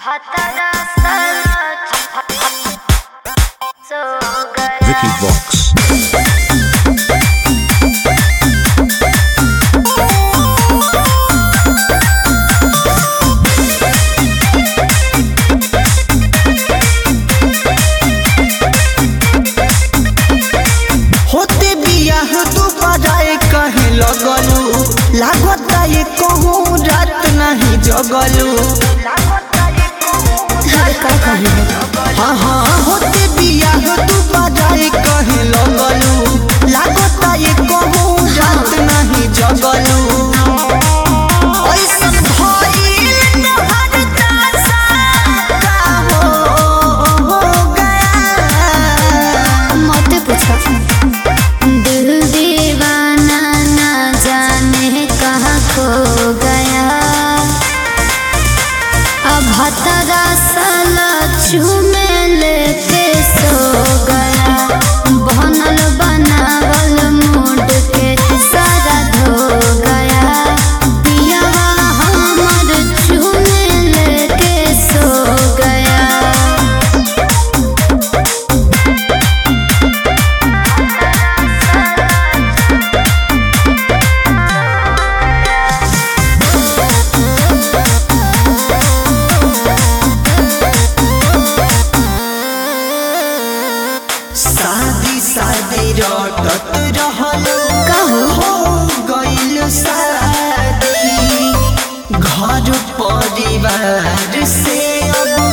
Vicky Vox. होते बियाह तू बजाए कहे लगलू लागता ये कहूँ रात नहीं जगलू। हाँ हाँ होते बियाह तू बजाए कहे लगलू लागता ये कहूँ रात नहीं जगलू। ऐसन भइल तोहर दशा का हो गया। मत पूछो दिल दीवाना ना जाने कहाँ खो गया। अब हतरा साला चूमे लेके सो गया। बनल बनावल मूड के सारा धो गया। पियावा हमर चूमे लेके सो गया। शादी शादी रटत रहलो हो गइल शादी। घर परिवार से अब